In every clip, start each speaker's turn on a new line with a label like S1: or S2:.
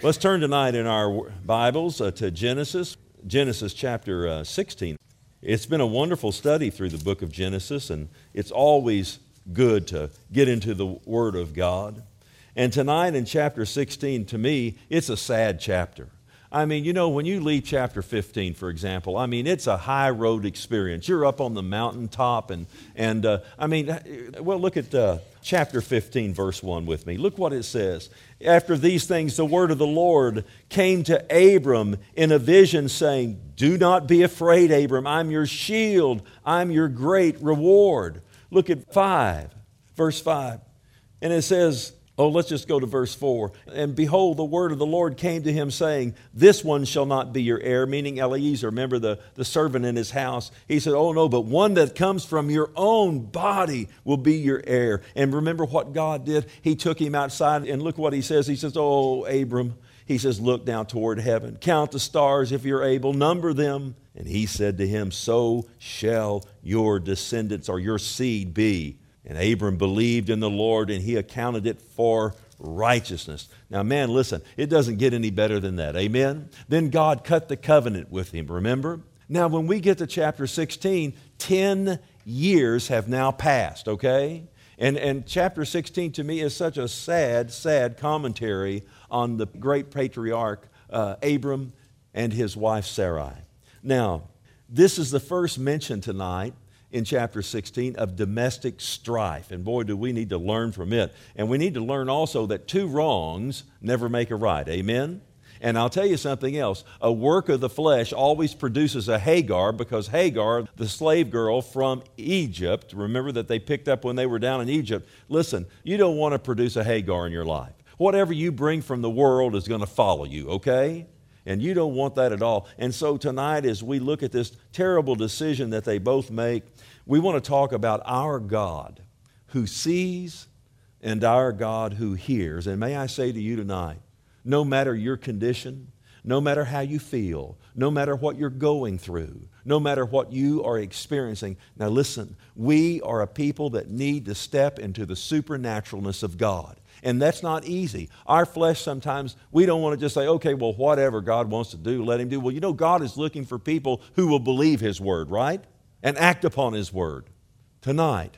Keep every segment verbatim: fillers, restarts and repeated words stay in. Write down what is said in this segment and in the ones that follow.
S1: Let's turn tonight in our Bibles uh, to Genesis, Genesis chapter uh, sixteen. It's been a wonderful study through the book of Genesis, and it's always good to get into the Word of God. And tonight in chapter sixteen, to me, it's a sad chapter. I mean, you know, when you leave chapter fifteen, for example, I mean, it's a high road experience. You're up on the mountaintop, and, and uh, I mean, well, look at uh, chapter fifteen, verse one with me. Look what it says. After these things, the word of the Lord came to Abram in a vision, saying, "Do not be afraid, Abram. I'm your shield. I'm your great reward." Look at five, verse five. And it says, oh, let's just go to verse four. "And behold, the word of the Lord came to him, saying, This one shall not be your heir," meaning Eliezer, remember the, the servant in his house. He said, "Oh no, but one that comes from your own body will be your heir." And remember what God did? He took him outside, and look what he says. He says, "Oh, Abram," he says, "look down toward heaven. Count the stars if you're able. Number them." And he said to him, "So shall your descendants," or your seed, "be." And Abram believed in the Lord, and he accounted it for righteousness. Now, man, listen, it doesn't get any better than that. Amen? Then God cut the covenant with him, remember? Now, when we get to chapter sixteen, ten years have now passed, okay? And, and chapter sixteen to me is such a sad, sad commentary on the great patriarch uh, Abram and his wife Sarai. Now, this is the first mention tonight in chapter sixteen of domestic strife. And boy, do we need to learn from it. And we need to learn also that two wrongs never make a right. Amen? And I'll tell you something else. A work of the flesh always produces a Hagar, because Hagar, the slave girl from Egypt, remember that they picked up when they were down in Egypt. Listen, you don't want to produce a Hagar in your life. Whatever you bring from the world is going to follow you, okay? And you don't want that at all. And so tonight, as we look at this terrible decision that they both make, we want to talk about our God who sees and our God who hears. And may I say to you tonight, no matter your condition, no matter how you feel, no matter what you're going through, no matter what you are experiencing, now listen, we are a people that need to step into the supernaturalness of God. And that's not easy. Our flesh sometimes, we don't want to just say, okay, well, whatever God wants to do, let him do. Well, you know, God is looking for people who will believe his word, right? And act upon his word. Tonight,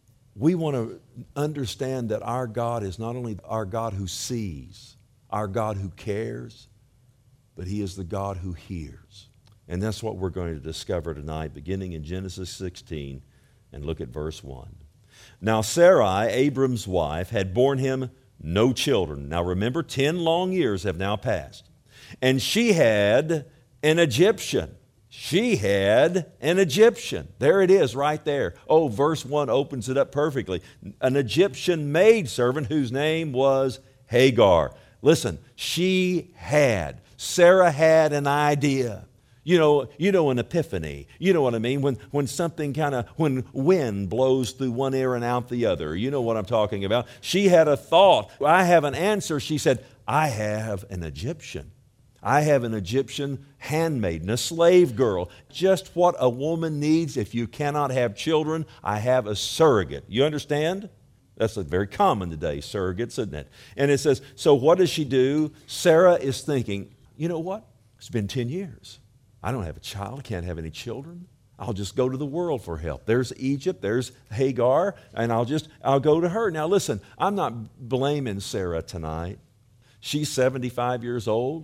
S1: we want to understand that our God is not only our God who sees, our God who cares, but he is the God who hears. And that's what we're going to discover tonight, beginning in Genesis sixteen, and look at verse one. "Now Sarai, Abram's wife, had borne him no children." Now remember, ten long years have now passed. "And she had an Egyptian." She had an Egyptian. There it is right there. Oh, verse one opens it up perfectly. "An Egyptian maidservant whose name was Hagar." Listen, she had. Sarah had an idea. You know, you know, an epiphany. You know what I mean? When when something kind of, when wind blows through one ear and out the other. You know what I'm talking about. She had a thought. I have an answer. She said, I have an Egyptian. I have an Egyptian handmaiden, a slave girl. Just what a woman needs if you cannot have children. I have a surrogate. You understand? That's very common today, surrogates, isn't it? And it says, so what does she do? Sarah is thinking, you know what? It's been ten years. I don't have a child. I can't have any children. I'll just go to the world for help. There's Egypt, there's Hagar, and I'll just, I'll go to her. Now listen, I'm not blaming Sarah tonight. She's seventy-five years old.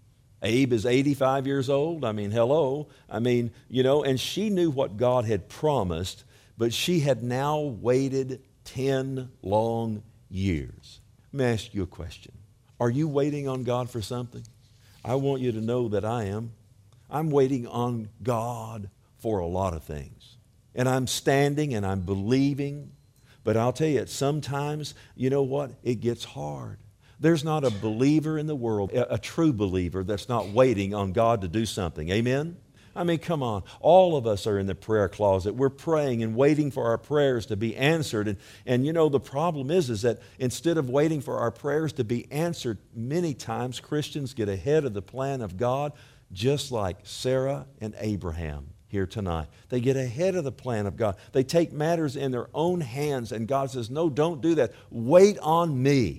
S1: Abe is eighty-five years old. I mean, hello. I mean, you know, and she knew what God had promised, but she had now waited ten long years. Let me ask you a question. Are you waiting on God for something? I want you to know that I am. I'm waiting on God for a lot of things. And I'm standing and I'm believing. But I'll tell you, sometimes, you know what? It gets hard. There's not a believer in the world, a, a true believer, that's not waiting on God to do something. Amen? I mean, come on. All of us are in the prayer closet. We're praying and waiting for our prayers to be answered. And, and you know, the problem is, is that instead of waiting for our prayers to be answered, many times Christians get ahead of the plan of God, just like Sarah and Abraham here tonight. They get ahead of the plan of God. They take matters in their own hands, and God says, no, don't do that. Wait on me.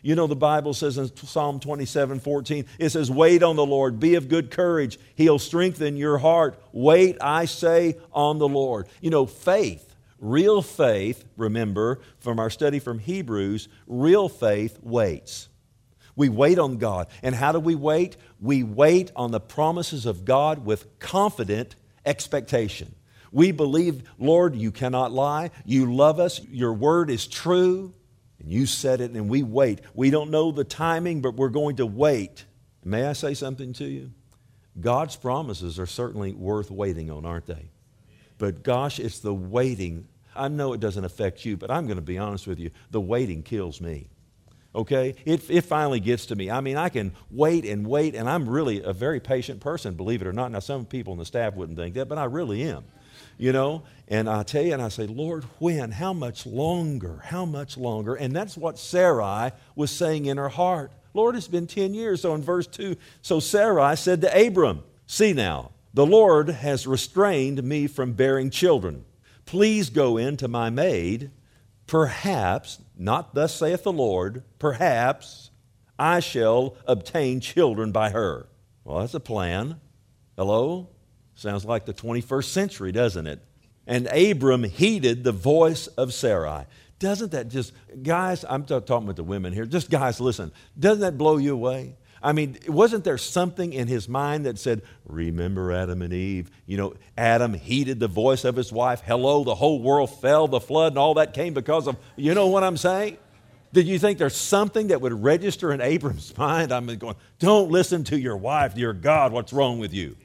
S1: You know, the Bible says in Psalm twenty-seven fourteen, it says, wait on the Lord, be of good courage. He'll strengthen your heart. Wait, I say, on the Lord. You know, faith, real faith, remember, from our study from Hebrews, real faith waits. We wait on God. And how do we wait? We wait on the promises of God with confident expectation. We believe, Lord, you cannot lie. You love us. Your word is true. And you said it, and we wait. We don't know the timing, but we're going to wait. May I say something to you? God's promises are certainly worth waiting on, aren't they? But gosh, it's the waiting. I know it doesn't affect you, but I'm going to be honest with you. The waiting kills me. Okay? It, it finally gets to me. I mean, I can wait and wait, and I'm really a very patient person, believe it or not. Now, some people in the staff wouldn't think that, but I really am. You know, and I tell you, and I say, Lord, when? How much longer? How much longer? And that's what Sarai was saying in her heart. Lord, it's been ten years. So in verse two, so Sarai said to Abram, see now, the Lord has restrained me from bearing children. Please go in to my maid. Perhaps, not thus saith the Lord, perhaps I shall obtain children by her. Well, that's a plan. Hello? Sounds like the twenty-first century, doesn't it? And Abram heeded the voice of Sarai. Doesn't that just, guys, I'm talking with the women here, just guys, listen, doesn't that blow you away? I mean, wasn't there something in his mind that said, remember Adam and Eve? You know, Adam heeded the voice of his wife. Hello, the whole world fell, the flood, and all that came because of, you know what I'm saying? Did you think there's something that would register in Abram's mind? I'm going, don't listen to your wife, dear God, what's wrong with you?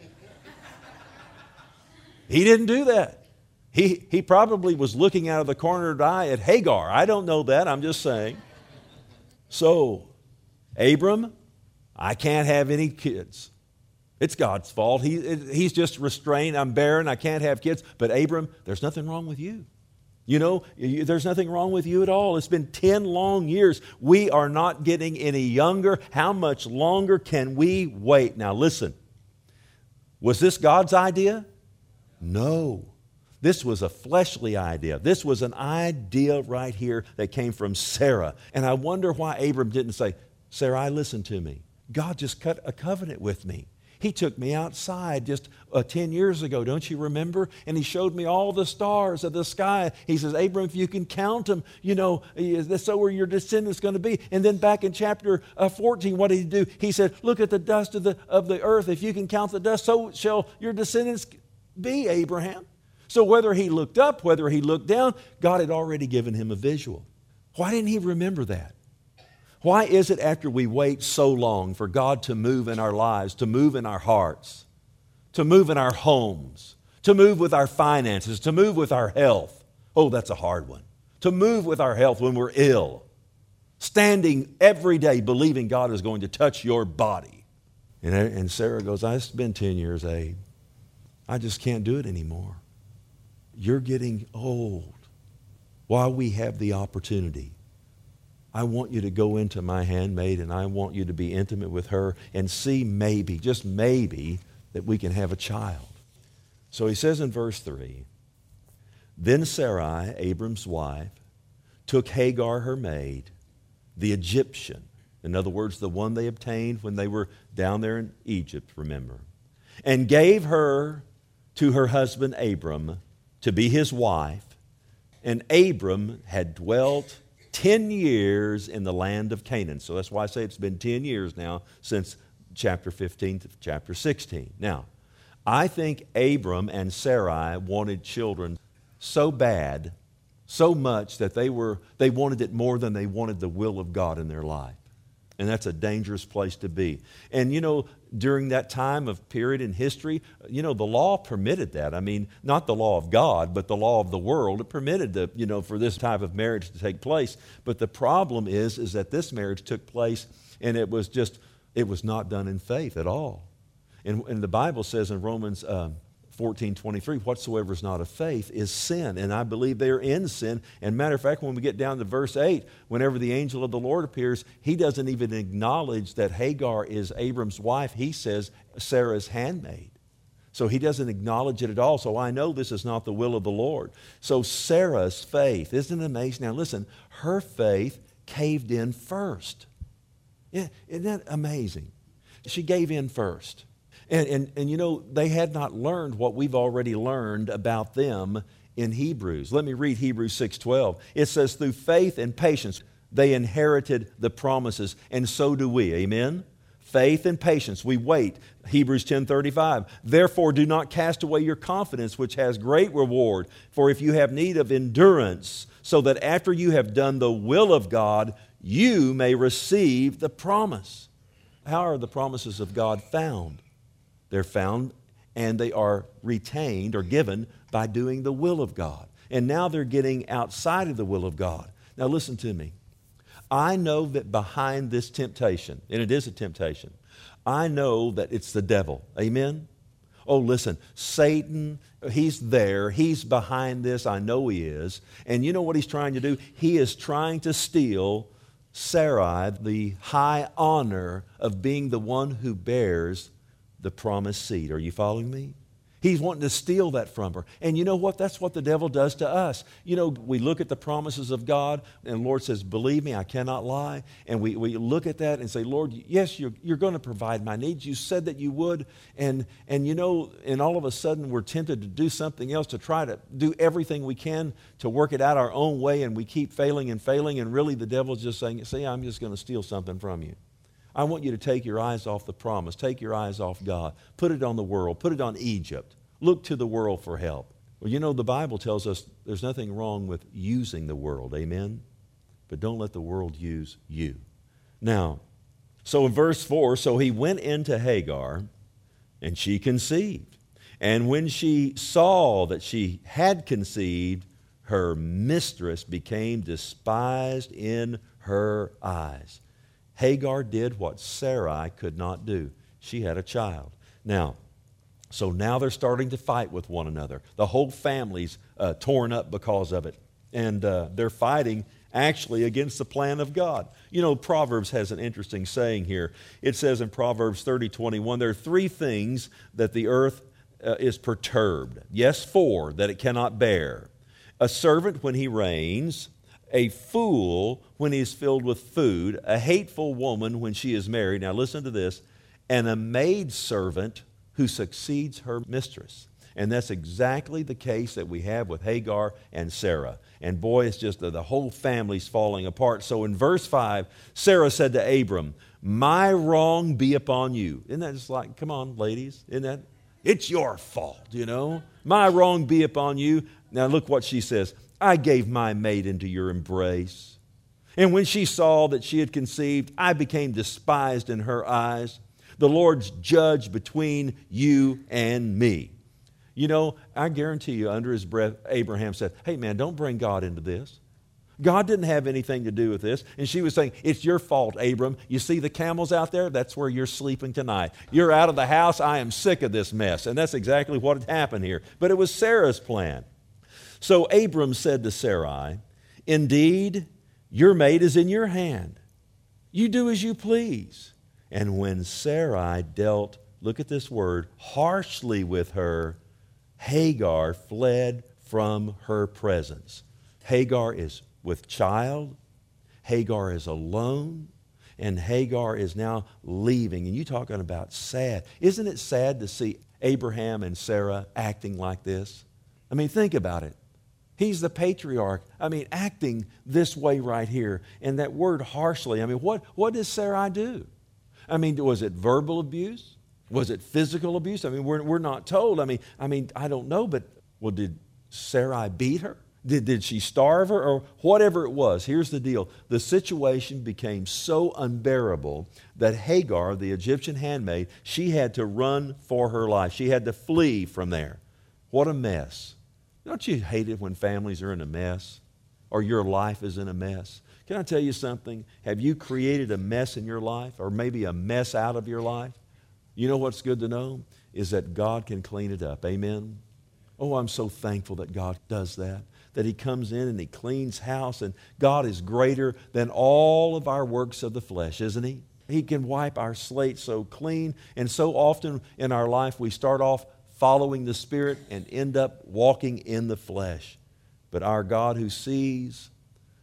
S1: He didn't do that. He, he probably was looking out of the corner of the eye at Hagar. I don't know that. I'm just saying. So, Abram, I can't have any kids. It's God's fault. He, he's just restrained. I'm barren. I can't have kids. But Abram, there's nothing wrong with you. You know, you, there's nothing wrong with you at all. It's been ten long years. We are not getting any younger. How much longer can we wait? Now, listen. Was this God's idea? No. This was a fleshly idea. This was an idea right here that came from Sarah. And I wonder why Abram didn't say, Sarai, listen to me. God just cut a covenant with me. He took me outside just uh, ten years ago, don't you remember? And he showed me all the stars of the sky. He says, Abram, if you can count them, you know, that's so where your descendants going to be. And then back in chapter uh, fourteen, what did he do? He said, look at the dust of the, of the earth. If you can count the dust, so shall your descendants be, Abraham. So whether he looked up, whether he looked down, God had already given him a visual. Why didn't he remember that? Why is it after we wait so long for God to move in our lives, to move in our hearts, to move in our homes, to move with our finances, to move with our health? Oh, that's a hard one. To move with our health when we're ill. Standing every day believing God is going to touch your body. And, and Sarah goes, it's been ten years, Abe. I just can't do it anymore. You're getting old. While we have the opportunity, I want you to go into my handmaid and I want you to be intimate with her and see maybe, just maybe, that we can have a child. So he says in verse three, then Sarai, Abram's wife, took Hagar, her maid, the Egyptian, in other words, the one they obtained when they were down there in Egypt, remember, and gave her to her husband Abram to be his wife. And Abram had dwelt ten years in the land of Canaan. So that's why I say it's been ten years now since chapter fifteen to chapter sixteen. Now, I think Abram and Sarai wanted children so bad, so much that they were they wanted it more than they wanted the will of God in their life. And that's a dangerous place to be. And, you know, during that time of period in history, you know, the law permitted that. I mean, not the law of God, but the law of the world. It permitted, the, you know, for this type of marriage to take place. But the problem is, is that this marriage took place and it was just, it was not done in faith at all. And, and the Bible says in Romans um, fourteen twenty-three, whatsoever is not of faith is sin. And I believe they are in sin. And matter of fact, when we get down to verse eight, whenever the angel of the Lord appears, he doesn't even acknowledge that Hagar is Abram's wife. He says Sarah's handmaid. So he doesn't acknowledge it at all. So I know this is not the will of the Lord. So Sarah's faith, isn't it amazing? Now listen, her faith caved in first. Yeah, isn't that amazing? She gave in first. And, and, and you know, they had not learned what we've already learned about them in Hebrews. Let me read Hebrews six twelve. It says, through faith and patience, they inherited the promises, and so do we. Amen? Faith and patience, we wait. Hebrews ten thirty-five. Therefore, do not cast away your confidence, which has great reward. For if you have need of endurance, so that after you have done the will of God, you may receive the promise. How are the promises of God found? They're found and they are retained or given by doing the will of God. And now they're getting outside of the will of God. Now listen to me. I know that behind this temptation, and it is a temptation, I know that it's the devil. Amen? Oh, listen, Satan, he's there. He's behind this. I know he is. And you know what he's trying to do? He is trying to steal Sarai the high honor of being the one who bears the promised seed. Are you following me? He's wanting to steal that from her. And you know what? That's what the devil does to us. You know, we look at the promises of God, and the Lord says, believe me, I cannot lie. And we, we look at that and say, Lord, yes, you're, you're going to provide my needs. You said that you would. And, and you know, and all of a sudden we're tempted to do something else, to try to do everything we can to work it out our own way, and we keep failing and failing. And really the devil's just saying, see, I'm just going to steal something from you. I want you to take your eyes off the promise. Take your eyes off God. Put it on the world. Put it on Egypt. Look to the world for help. Well, you know, the Bible tells us there's nothing wrong with using the world. Amen? But don't let the world use you. Now, so in verse four, so he went into Hagar, and she conceived. And when she saw that she had conceived, her mistress became despised in her eyes. Hagar did what Sarai could not do. She had a child. Now, so now they're starting to fight with one another. The whole family's uh, torn up because of it. And uh, they're fighting actually against the plan of God. You know, Proverbs has an interesting saying here. It says in Proverbs thirty twenty-one, there are three things that the earth uh, is perturbed. Yes, four that it cannot bear. A servant when he reigns, a fool when he is filled with food, a hateful woman when she is married. Now listen to this. And a maidservant who succeeds her mistress. And that's exactly the case that we have with Hagar and Sarah. And boy, it's just the, the whole family's falling apart. So in verse five, Sarah said to Abram, my wrong be upon you. Isn't that just like, come on, ladies, isn't that? It's your fault, you know. My wrong be upon you. Now look what she says. I gave my maid into your embrace. And when she saw that she had conceived, I became despised in her eyes. The Lord's judge between you and me. You know, I guarantee you, under his breath, Abraham said, hey man, don't bring God into this. God didn't have anything to do with this. And she was saying, it's your fault, Abram. You see the camels out there? That's where you're sleeping tonight. You're out of the house. I am sick of this mess. And that's exactly what had happened here. But it was Sarah's plan. So Abram said to Sarai, indeed, your maid is in your hand. You do as you please. And when Sarai dealt, look at this word, harshly with her, Hagar fled from her presence. Hagar is with child. Hagar is alone. And Hagar is now leaving. And you talking about sad. Isn't it sad to see Abraham and Sarah acting like this? I mean, think about it. He's the patriarch. I mean, acting this way right here. And that word harshly, I mean, what, what does Sarai do? I mean, was it verbal abuse? Was it physical abuse? I mean, we're, we're not told. I mean, I mean, I don't know, but, well, did Sarai beat her? Did, did she starve her? Or whatever it was, here's the deal. The situation became so unbearable that Hagar, the Egyptian handmaid, she had to run for her life. She had to flee from there. What a mess. Don't you hate it when families are in a mess or your life is in a mess? Can I tell you something? Have you created a mess in your life or maybe a mess out of your life? You know what's good to know? Is that God can clean it up. Amen? Oh, I'm so thankful that God does that. That He comes in and He cleans house. And God is greater than all of our works of the flesh, isn't He? He can wipe our slate so clean. And so often in our life we start off following the Spirit and end up walking in the flesh. But our God who sees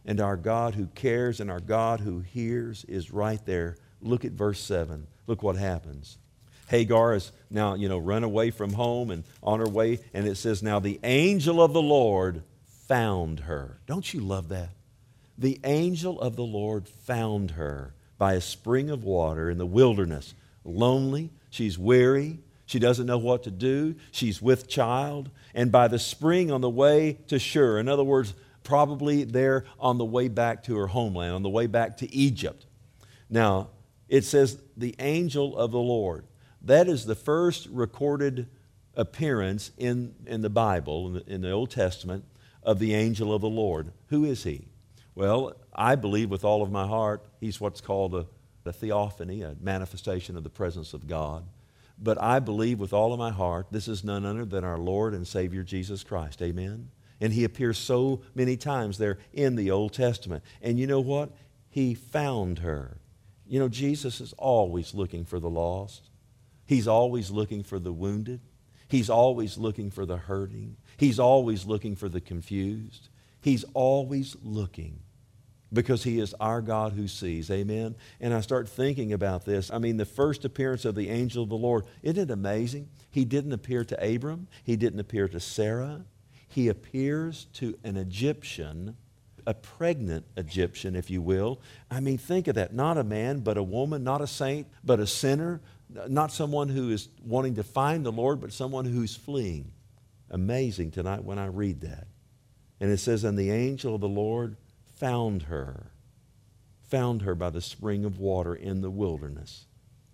S1: And our God who cares and our God who hears is right there. Look at verse seven. Look what happens. Hagar is now, you know, run away from home and on her way. And it says, now the angel of the Lord found her. Don't you love that? The angel of the Lord found her by a spring of water in the wilderness. Lonely, she's weary, she doesn't know what to do, she's with child, and by the spring on the way to Shur, in other words, probably there on the way back to her homeland, on the way back to Egypt. Now, it says the angel of the Lord. That is the first recorded appearance in, in the Bible, in the, in the Old Testament, of the angel of the Lord. Who is he? Well, I believe with all of my heart, he's what's called a, a theophany, a manifestation of the presence of God. But I believe with all of my heart, this is none other than our Lord and Savior Jesus Christ. Amen? And he appears so many times there in the Old Testament. And you know what? He found her. You know, Jesus is always looking for the lost. He's always looking for the wounded. He's always looking for the hurting. He's always looking for the confused. He's always looking because he is our God who sees. Amen? And I start thinking about this. I mean, the first appearance of the angel of the Lord, isn't it amazing? He didn't appear to Abram. He didn't appear to Sarah. He appears to an Egyptian, a pregnant Egyptian, if you will. I mean, think of that. Not a man, but a woman. Not a saint, but a sinner. Not someone who is wanting to find the Lord, but someone who's fleeing. Amazing tonight when I read that. And it says, and the angel of the Lord found her, found her by the spring of water in the wilderness.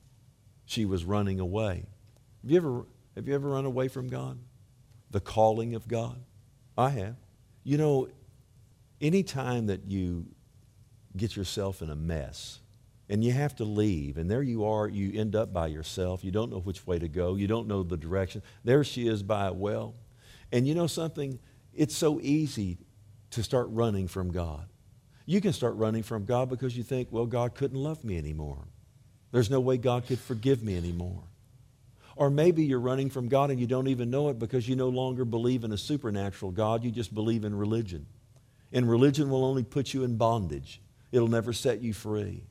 S1: She was running away. Have you ever, have you ever run away from God? The calling of God? I have. You know, any time that you get yourself in a mess and you have to leave, and there you are, you end up by yourself. You don't know which way to go. You don't know the direction. There she is by a well. And you know something? It's so easy to start running from God. You can start running from God because you think, well, God couldn't love me anymore. There's no way God could forgive me anymore. Or maybe you're running from God and you don't even know it because you no longer believe in a supernatural God. You just believe in religion. And religion will only put you in bondage. It'll never set you free.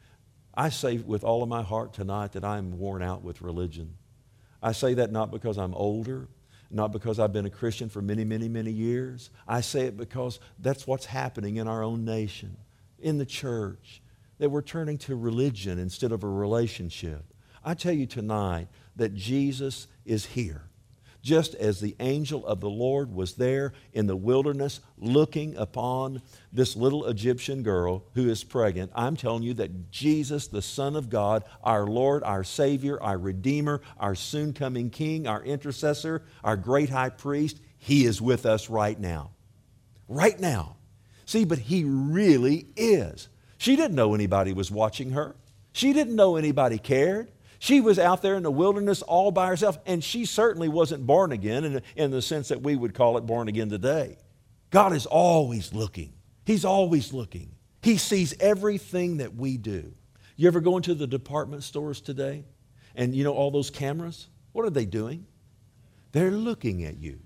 S1: I say with all of my heart tonight that I'm worn out with religion. I say that not because I'm older, not because I've been a Christian for many, many, many years. I say it because that's what's happening in our own nation, in the church, that we're turning to religion instead of a relationship. I tell you tonight that Jesus is here. Just as the angel of the Lord was there in the wilderness looking upon this little Egyptian girl who is pregnant, I'm telling you that Jesus, the Son of God, our Lord, our Savior, our Redeemer, our soon-coming King, our intercessor, our great high priest, he is with us right now. Right now. See, but he really is. She didn't know anybody was watching her. She didn't know anybody cared. She was out there in the wilderness all by herself, and she certainly wasn't born again in, in the sense that we would call it born again today. God is always looking. He's always looking. He sees everything that we do. You ever go into the department stores today, and you know all those cameras? What are they doing? They're looking at you.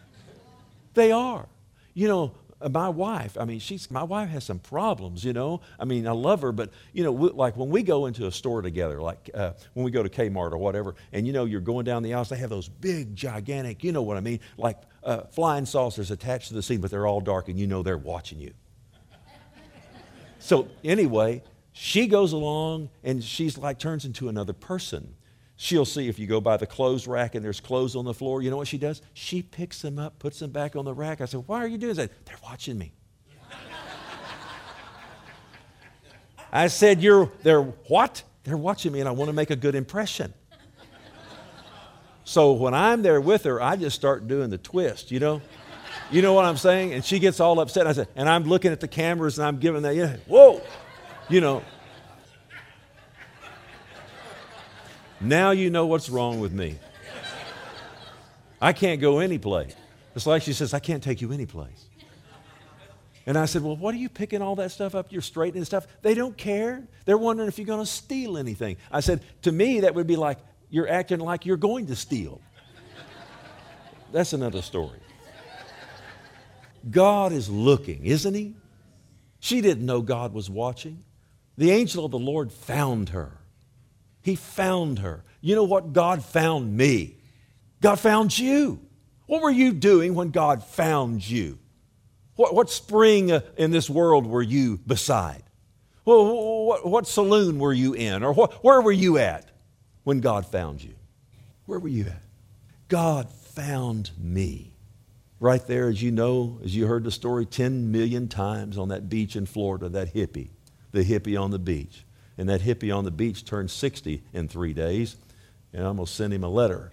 S1: They are. You know, my wife, I mean, she's, my wife has some problems, you know. I mean, I love her, but, you know, we, like when we go into a store together, like uh, when we go to Kmart or whatever, and, you know, you're going down the aisles, they have those big, gigantic, you know what I mean, like uh, flying saucers attached to the seat, but they're all dark, and you know they're watching you. So anyway, she goes along, and she's like turns into another person. She'll see if you go by the clothes rack and there's clothes on the floor, you know what she does? She picks them up, puts them back on the rack. I said, why are you doing that? They're watching me. I said, you're, they're what? They're watching me and I want to make a good impression. So when I'm there with her, I just start doing the twist, you know? You know what I'm saying? And she gets all upset. I said, and I'm looking at the cameras and I'm giving that, yeah, whoa, you know. Now you know what's wrong with me. I can't go any place. It's like she says, I can't take you any place. And I said, well, what are you picking all that stuff up? You're straightening stuff. They don't care. They're wondering if you're going to steal anything. I said, to me, that would be like you're acting like you're going to steal. That's another story. God is looking, isn't he? She didn't know God was watching. The angel of the Lord found her. He found her. You know what? God found me. God found you. What were you doing when God found you? What, what spring uh, in this world were you beside? Well, what, what saloon were you in? Or what, where were you at when God found you? Where were you at? God found me. Right there, as you know, as you heard the story ten million times on that beach in Florida, that hippie, the hippie on the beach. And that hippie on the beach turned sixty in three days, and I'm going to send him a letter.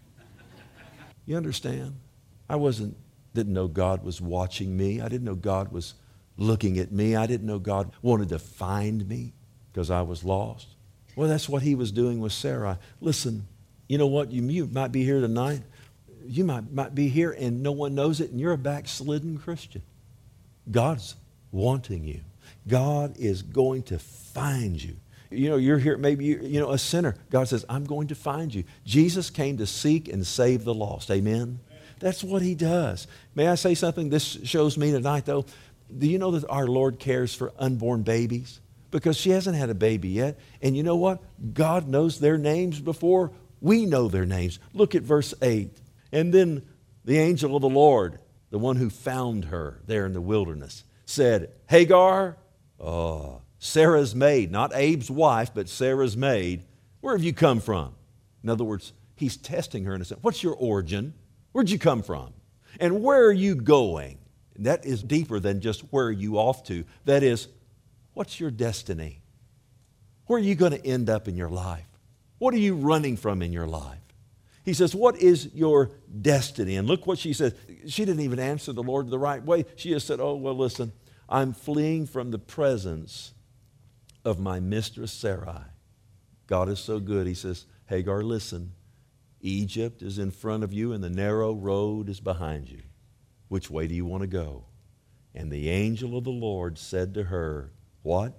S1: You understand? I wasn't, didn't know God was watching me. I didn't know God was looking at me. I didn't know God wanted to find me because I was lost. Well, that's what he was doing with Sarai. Listen, you know what? You, you might be here tonight. You might, might be here and no one knows it, and you're a backslidden Christian. God's wanting you. God is going to find you. You know, you're here, maybe you're, you know, a sinner. God says, I'm going to find you. Jesus came to seek and save the lost. Amen? That's what he does. May I say something? This shows me tonight, though. Do you know that our Lord cares for unborn babies? Because she hasn't had a baby yet. And you know what? God knows their names before we know their names. Look at verse eight. And then the angel of the Lord, the one who found her there in the wilderness, said, Hagar, oh, Sarah's maid, not Abe's wife, but Sarah's maid, where have you come from? In other words, he's testing her in a sense. What's your origin? Where'd you come from? And where are you going? And that is deeper than just where are you off to. That is, what's your destiny? Where are you going to end up in your life? What are you running from in your life? He says, what is your destiny? And look what she says. She didn't even answer the Lord the right way. She just said, oh, well, listen, I'm fleeing from the presence of my mistress Sarai. God is so good. He says, Hagar, listen, Egypt is in front of you and the narrow road is behind you. Which way do you want to go? And the angel of the Lord said to her, what?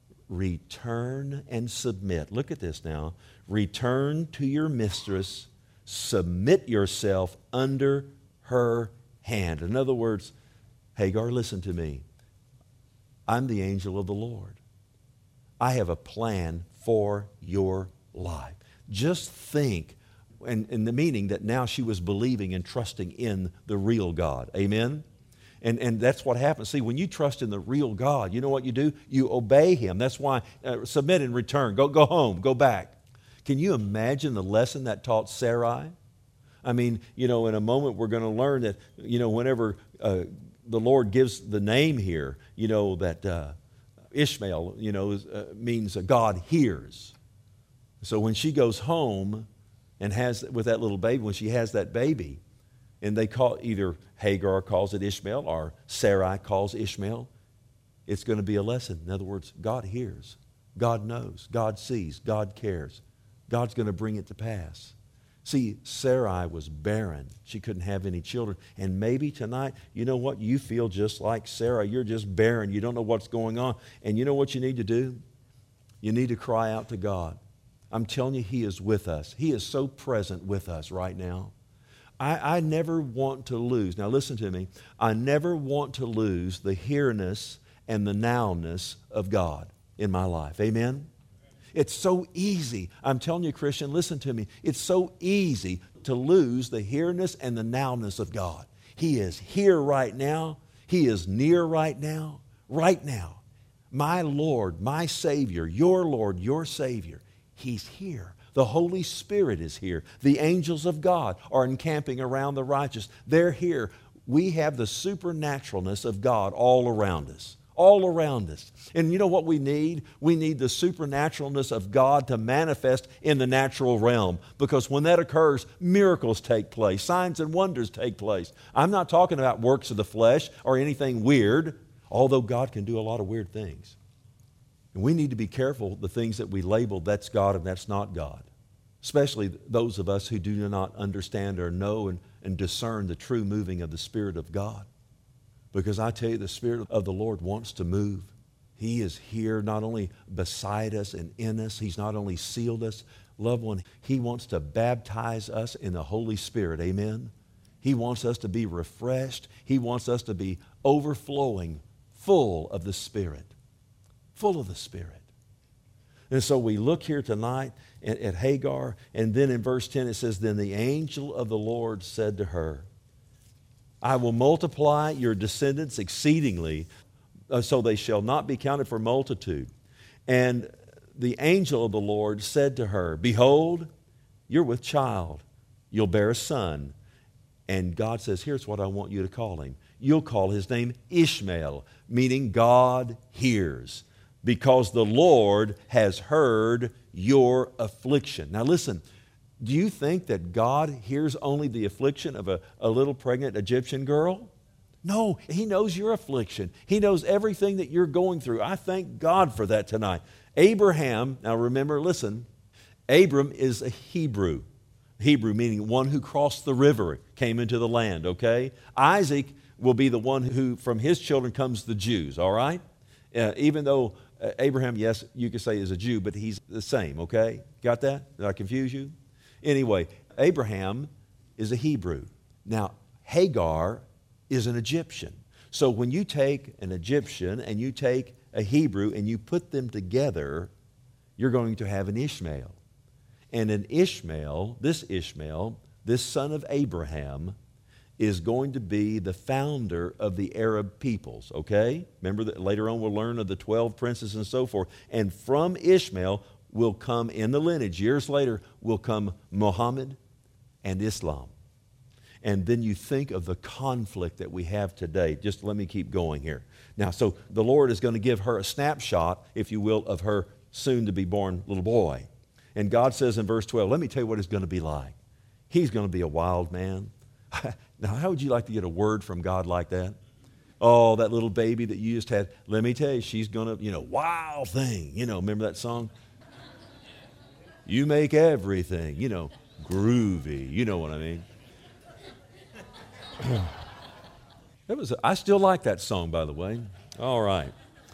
S1: Return and submit. Look at this now. Return to your mistress. Submit yourself under her hand. In other words, Hagar, listen to me. I'm the angel of the Lord. I have a plan for your life. Just think, and, and the meaning that now she was believing and trusting in the real God. Amen? And, and that's what happens. See, when you trust in the real God, you know what you do? You obey him. That's why uh, submit and return. Go, go home. Go back. Can you imagine the lesson that taught Sarai? I mean, you know, in a moment we're going to learn that, you know, whenever uh, the Lord gives the name here, you know, that uh, Ishmael, you know, is, uh, means uh, God hears. So when she goes home and has, with that little baby, when she has that baby, and they call, either Hagar calls it Ishmael or Sarai calls Ishmael, it's going to be a lesson. In other words, God hears, God knows, God sees, God cares. God's going to bring it to pass. See, Sarai was barren. She couldn't have any children. And maybe tonight, you know what? You feel just like Sarah. You're just barren. You don't know what's going on. And you know what you need to do? You need to cry out to God. I'm telling you, he is with us. He is so present with us right now. I, I never want to lose. Now listen to me. I never want to lose the here-ness and the now-ness of God in my life. Amen? It's so easy. I'm telling you, Christian, listen to me. It's so easy to lose the here-ness and the now-ness of God. He is here right now. He is near right now. Right now. My Lord, my Savior, your Lord, your Savior, he's here. The Holy Spirit is here. The angels of God are encamping around the righteous. They're here. We have the supernaturalness of God all around us. All around us. And you know what we need? We need the supernaturalness of God to manifest in the natural realm. Because when that occurs, miracles take place. Signs and wonders take place. I'm not talking about works of the flesh or anything weird, although God can do a lot of weird things. And we need to be careful the things that we label that's God and that's not God. Especially those of us who do not understand or know and, and discern the true moving of the Spirit of God. Because I tell you, the Spirit of the Lord wants to move. He is here not only beside us and in us. He's not only sealed us. Loved one, he wants to baptize us in the Holy Spirit. Amen? He wants us to be refreshed. He wants us to be overflowing full of the Spirit. Full of the Spirit. And so we look here tonight at, at Hagar, and then in verse ten it says, then the angel of the Lord said to her, I will multiply your descendants exceedingly, uh, so they shall not be counted for multitude. And the angel of the Lord said to her, behold, you're with child. You'll bear a son. And God says, here's what I want you to call him. You'll call his name Ishmael, meaning God hears, because the Lord has heard your affliction. Now listen, do you think that God hears only the affliction of a, a little pregnant Egyptian girl? No, He knows your affliction. He knows everything that you're going through. I thank God for that tonight. Abraham, now remember, listen, Abram is a Hebrew. Hebrew meaning one who crossed the river, came into the land, okay? Isaac will be the one who, from his children comes the Jews, all right? Uh, even though uh, Abraham, yes, you could say is a Jew, but he's the same, okay? Got that? Did I confuse you? Anyway, Abraham is a Hebrew. Now, Hagar is an Egyptian. So when you take an Egyptian and you take a Hebrew and you put them together, you're going to have an Ishmael. And an Ishmael, this Ishmael, this son of Abraham, is going to be the founder of the Arab peoples, okay? Remember that later on we'll learn of the twelve princes and so forth. And from Ishmael will come, in the lineage, years later, will come Muhammad and Islam. And then you think of the conflict that we have today. Just let me keep going here. Now, so the Lord is going to give her a snapshot, if you will, of her soon-to-be-born little boy. And God says in verse twelve, let me tell you what it's going to be like. He's going to be a wild man. Now, how would you like to get a word from God like that? Oh, that little baby that you just had, let me tell you, she's going to, you know, wild thing. You know, remember that song? You make everything, you know, groovy. You know what I mean? That was, I still like that song, by the way. All right.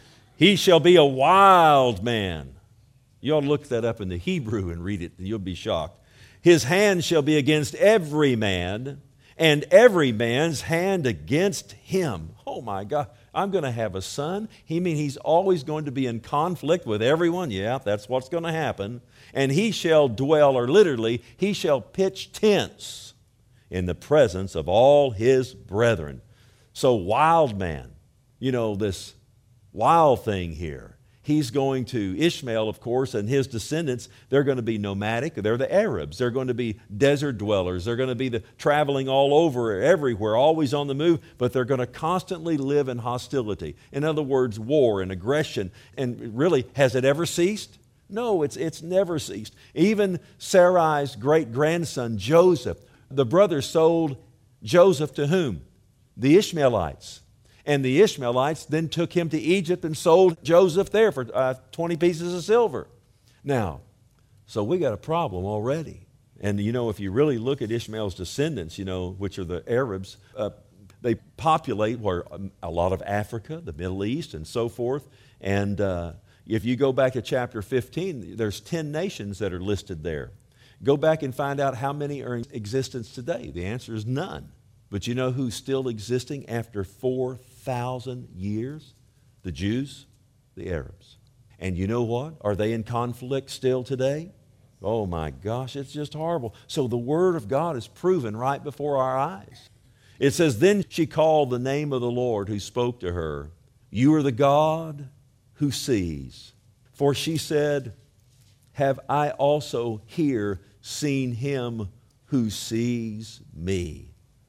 S1: He shall be a wild man. You ought to look that up in the Hebrew and read it, and you'll be shocked. His hand shall be against every man, and every man's hand against him. Oh, my God. I'm going to have a son. He mean he's always going to be in conflict with everyone? Yeah, that's what's going to happen. And he shall dwell, or literally, he shall pitch tents in the presence of all his brethren. So wild man, you know, this wild thing here. He's going to, Ishmael, of course, and his descendants, they're going to be nomadic. They're the Arabs. They're going to be desert dwellers. They're going to be the traveling all over, everywhere, always on the move, but they're going to constantly live in hostility. In other words, war and aggression. And really, has it ever ceased? No, it's, it's never ceased. Even Sarai's great-grandson, Joseph, the brothers sold Joseph to whom? The Ishmaelites. And the Ishmaelites then took him to Egypt and sold Joseph there for uh, twenty pieces of silver. Now, so we got a problem already. And, you know, if you really look at Ishmael's descendants, you know, which are the Arabs, uh, they populate where um, a lot of Africa, the Middle East, and so forth. And uh, if you go back to chapter fifteen, there's ten nations that are listed there. Go back and find out how many are in existence today. The answer is none. But you know who's still existing after four thousand years? The Jews, the Arabs. And you know what? Are they in conflict still today? Oh my gosh, it's just horrible. So the Word of God is proven right before our eyes. It says, then she called the name of the Lord who spoke to her. You are the God who sees. For she said, have I also here seen him who sees me?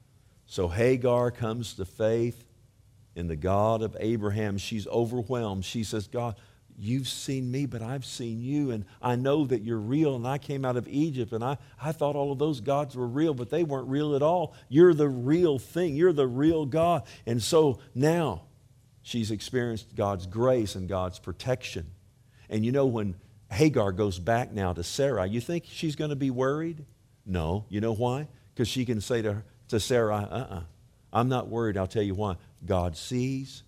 S1: So Hagar comes to faith in the God of Abraham. She's overwhelmed. She says, God, you've seen me, but I've seen you, and I know that you're real, and I came out of Egypt, and I, I thought all of those gods were real, but they weren't real at all. You're the real thing. You're the real God. And so now she's experienced God's grace and God's protection. And you know, when Hagar goes back now to Sarai, you think she's going to be worried? No. You know why? Because she can say to her, to Sarai, uh-uh, I'm not worried. I'll tell you why. God sees,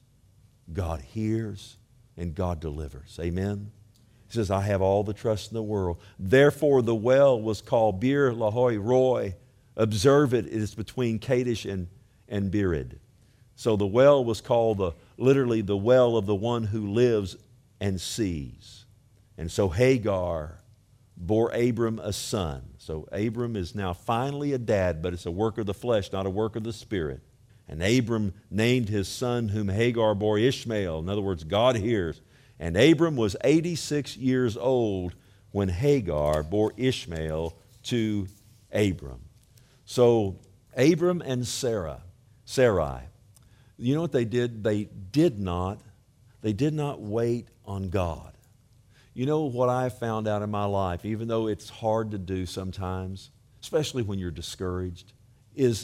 S1: God hears, and God delivers. Amen? He says, I have all the trust in the world. Therefore, the well was called Bir Lahoi Roy. Observe it, it is between Kadesh and, and Bered. So the well was called the literally the well of the one who lives and sees. And so Hagar bore Abram a son. So Abram is now finally a dad, but it's a work of the flesh, not a work of the Spirit. And Abram named his son whom Hagar bore Ishmael. In other words, God hears. And Abram was eighty-six years old when Hagar bore Ishmael to Abram. So Abram and Sarah, Sarai, you know what they did? They did not, they did not wait on God. You know what I found out in my life, even though it's hard to do sometimes, especially when you're discouraged, is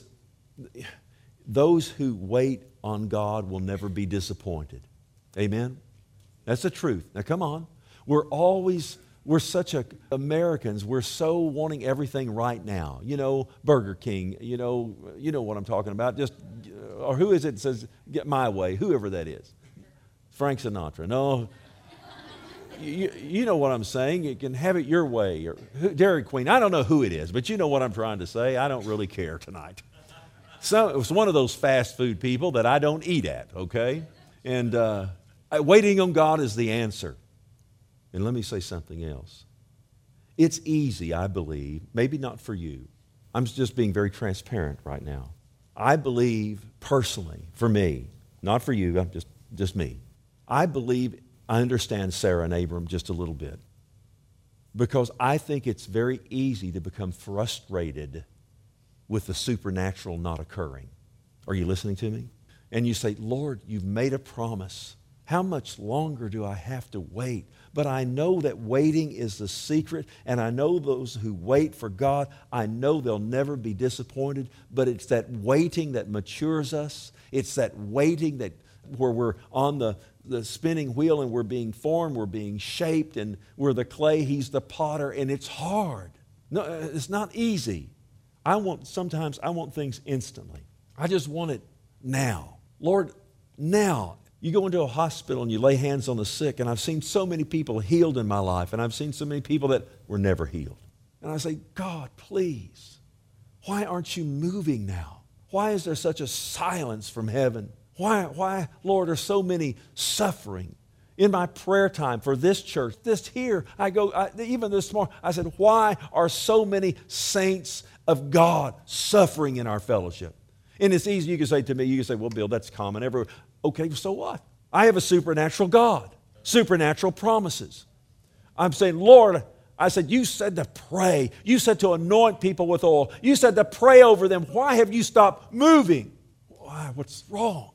S1: those who wait on God will never be disappointed. Amen? That's the truth. Now come on. We're always, we're such a, Americans, we're so wanting everything right now. You know, Burger King, you know, you know what I'm talking about. Just, or who is it that says, get my way, whoever that is. Frank Sinatra. No, you, you know what I'm saying. You can have it your way. Or Dairy Queen. I don't know who it is, but you know what I'm trying to say. I don't really care tonight. So it was one of those fast food people that I don't eat at, okay? And uh, waiting on God is the answer. And let me say something else. It's easy, I believe, maybe not for you. I'm just being very transparent right now. I believe personally, for me, not for you, I'm just, just me. I believe I understand Sarah and Abram just a little bit because I think it's very easy to become frustrated with the supernatural not occurring. Are you listening to me? And you say, Lord, you've made a promise. How much longer do I have to wait? But I know that waiting is the secret, and I know those who wait for God, I know they'll never be disappointed, but it's that waiting that matures us. It's that waiting that where we're on the, the spinning wheel and we're being formed, we're being shaped, and we're the clay, He's the potter, and it's hard. No, it's not easy. I want, sometimes I want things instantly. I just want it now. Lord, now. You go into a hospital and you lay hands on the sick, and I've seen so many people healed in my life, and I've seen so many people that were never healed. And I say, God, please, why aren't you moving now? Why is there such a silence from heaven? Why, why, Lord, are so many suffering? In my prayer time for this church, this here, I go, I, even this morning, I said, why are so many saints of God suffering in our fellowship? And it's easy, you can say to me, you can say, well, Bill, that's common everywhere. Okay, so what? I have a supernatural God, supernatural promises. I'm saying, Lord, I said, you said to pray. You said to anoint people with oil. You said to pray over them. Why have you stopped moving? Why? What's wrong?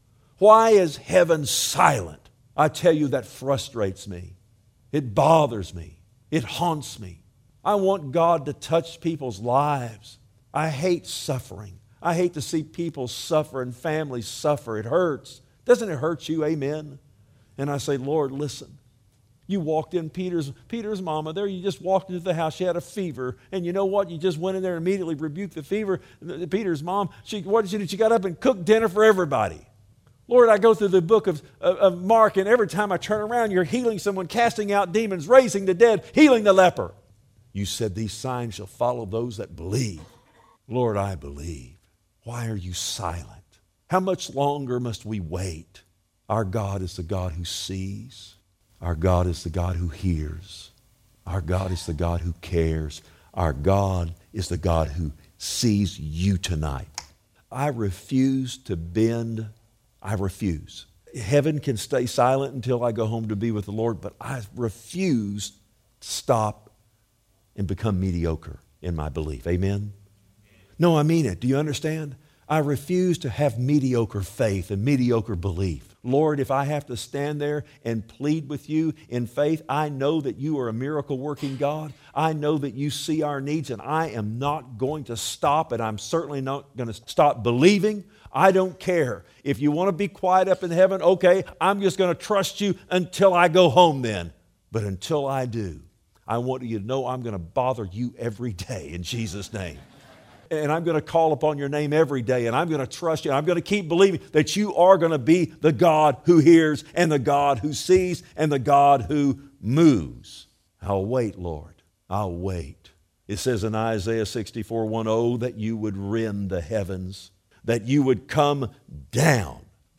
S1: Why is heaven silent? I tell you, that frustrates me. It bothers me. It haunts me. I want God to touch people's lives. I hate suffering. I hate to see people suffer and families suffer. It hurts. Doesn't it hurt you? Amen. And I say, Lord, listen. You walked in Peter's, Peter's mama there. You just walked into the house. She had a fever. And you know what? You just went in there and immediately rebuked the fever. Peter's mom, she, what did she do? She got up and cooked dinner for everybody. Lord, I go through the book of, of, of Mark, and every time I turn around, you're healing someone, casting out demons, raising the dead, healing the leper. You said these signs shall follow those that believe. Lord, I believe. Why are you silent? How much longer must we wait? Our God is the God who sees. Our God is the God who hears. Our God is the God who cares. Our God is the God who sees you tonight. I refuse to bend. I refuse. Heaven can stay silent until I go home to be with the Lord, but I refuse to stop and become mediocre in my belief. Amen? No, I mean it. Do you understand? I refuse to have mediocre faith and mediocre belief. Lord, if I have to stand there and plead with you in faith, I know that you are a miracle-working God. I know that you see our needs, and I am not going to stop, and I'm certainly not going to stop believing. I don't care. If you want to be quiet up in heaven, okay, I'm just going to trust you until I go home then. But until I do, I want you to know I'm going to bother you every day in Jesus' name. And I'm going to call upon your name every day, and I'm going to trust you. I'm going to keep believing that you are going to be the God who hears and the God who sees and the God who moves. I'll wait, Lord. I'll wait. It says in Isaiah sixty-four one, oh, that you would rend the heavens, that you would come down.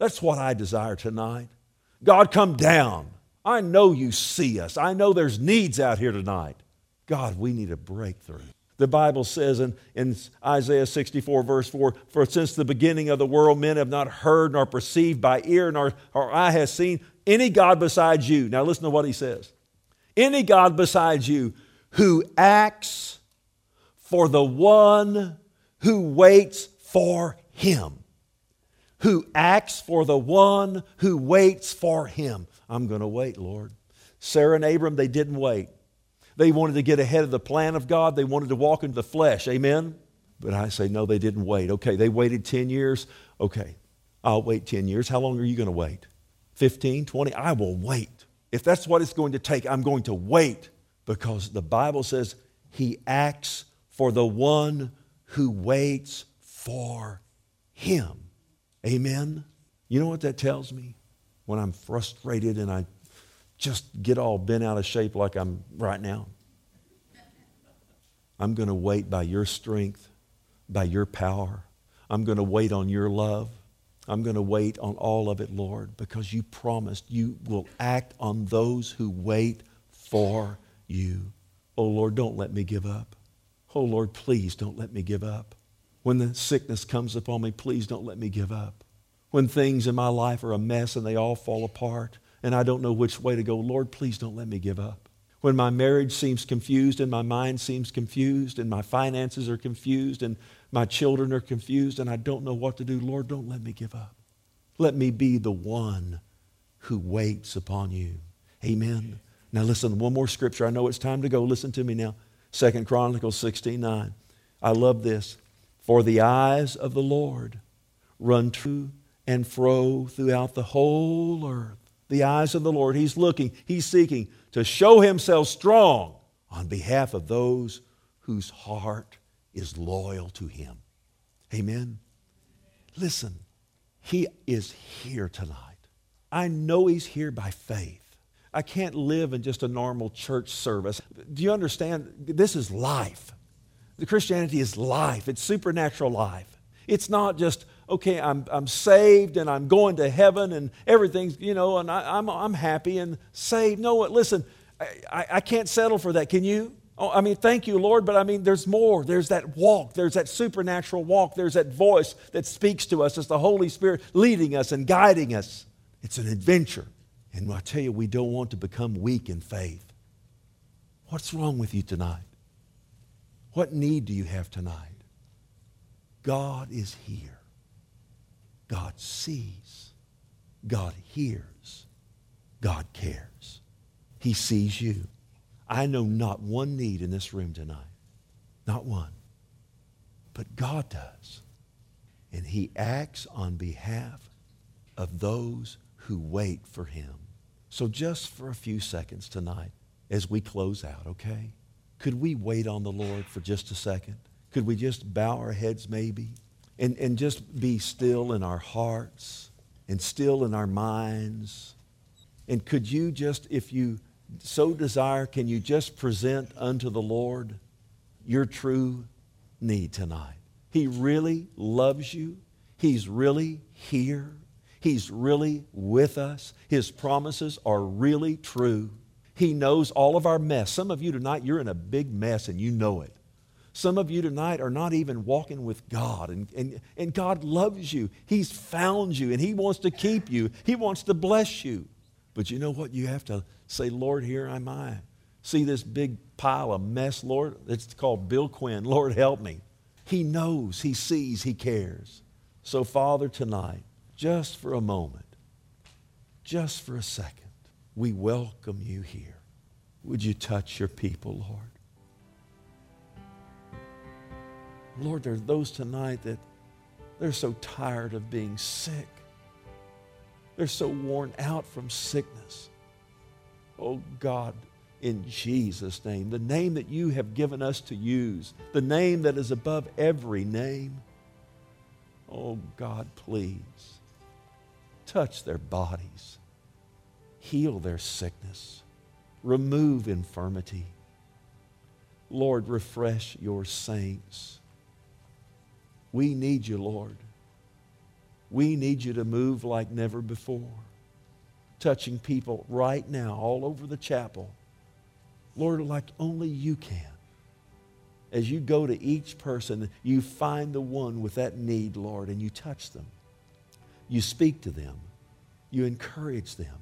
S1: That's what I desire tonight. God, come down. I know you see us. I know there's needs out here tonight. God, we need a breakthrough. The Bible says in, in Isaiah sixty-four, verse four, for since the beginning of the world, men have not heard nor perceived by ear nor, nor eye has seen any God besides you. Now listen to what he says. Any God besides you who acts for the one who waits for him. Who acts for the one who waits for him. I'm going to wait, Lord. Sarah and Abram, they didn't wait. They wanted to get ahead of the plan of God. They wanted to walk into the flesh. Amen? But I say, no, they didn't wait. Okay, they waited ten years. Okay, I'll wait ten years. How long are you going to wait? fifteen, twenty? I will wait. If that's what it's going to take, I'm going to wait. Because the Bible says he acts for the one who waits for him. Amen? You know what that tells me? When I'm frustrated and I just get all bent out of shape like I'm right now. I'm going to wait by your strength, by your power. I'm going to wait on your love. I'm going to wait on all of it, Lord, because you promised you will act on those who wait for you. Oh, Lord, don't let me give up. Oh, Lord, please don't let me give up. When the sickness comes upon me, please don't let me give up. When things in my life are a mess and they all fall apart and I don't know which way to go, Lord, please don't let me give up. When my marriage seems confused and my mind seems confused and my finances are confused and my children are confused and I don't know what to do, Lord, don't let me give up. Let me be the one who waits upon you. Amen. Now listen, one more scripture. I know it's time to go. Listen to me now. Second Chronicles sixteen nine. I love this. For the eyes of the Lord run to and fro throughout the whole earth. The eyes of the Lord. He's looking, He's seeking to show Himself strong on behalf of those whose heart is loyal to Him. Amen. Listen, He is here tonight. I know He's here by faith. I can't live in just a normal church service. Do you understand? This is life. The Christianity is life. It's supernatural life. It's not just, okay, I'm, I'm saved and I'm going to heaven and everything's, you know, and I, I'm, I'm happy and saved. No, listen, I, I, I can't settle for that. Can you? Oh, I mean, thank you, Lord, but I mean, there's more. There's that walk. There's that supernatural walk. There's that voice that speaks to us. It's the Holy Spirit leading us and guiding us. It's an adventure. And I tell you, we don't want to become weak in faith. What's wrong with you tonight? What need do you have tonight? God is here. God sees. God hears. God cares. He sees you. I know not one need in this room tonight. Not one. But God does. And He acts on behalf of those who wait for Him. So just for a few seconds tonight, as we close out, okay? Could we wait on the Lord for just a second? Could we just bow our heads maybe and, and just be still in our hearts and still in our minds? And could you just, if you so desire, can you just present unto the Lord your true need tonight? He really loves you. He's really here. He's really with us. His promises are really true. He knows all of our mess. Some of you tonight, you're in a big mess and you know it. Some of you tonight are not even walking with God, and, and, and God loves you. He's found you, and He wants to keep you. He wants to bless you. But you know what? You have to say, Lord, here am I. See this big pile of mess, Lord? It's called Bill Quinn. Lord, help me. He knows, He sees, He cares. So, Father, tonight, just for a moment, just for a second, we welcome you here. Would you touch your people, Lord? Lord, there are those tonight that they're so tired of being sick. They're so worn out from sickness. Oh God, in Jesus' name, the name that you have given us to use, the name that is above every name. Oh God, please touch their bodies. Heal their sickness. Remove infirmity. Lord, refresh your saints. We need you, Lord. We need you to move like never before. Touching people right now all over the chapel. Lord, like only you can. As you go to each person, you find the one with that need, Lord, and you touch them. You speak to them. You encourage them.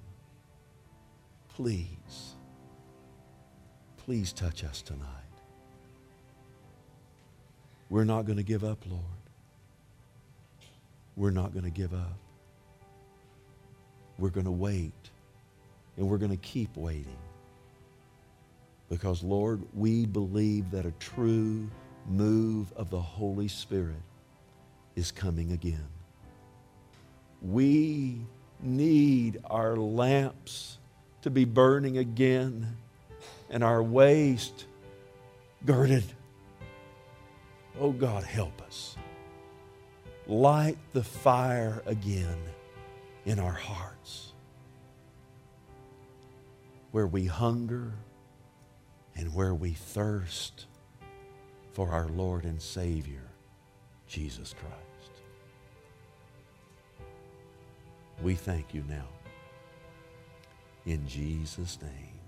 S1: Please, please touch us tonight. We're not going to give up, Lord. We're not going to give up. We're going to wait, and we're going to keep waiting. Because, Lord, we believe that a true move of the Holy Spirit is coming again. We need our lamps to be burning again and our waist girded. Oh, God, help us. Light the fire again in our hearts where we hunger and where we thirst for our Lord and Savior, Jesus Christ. We thank you now. In Jesus' name.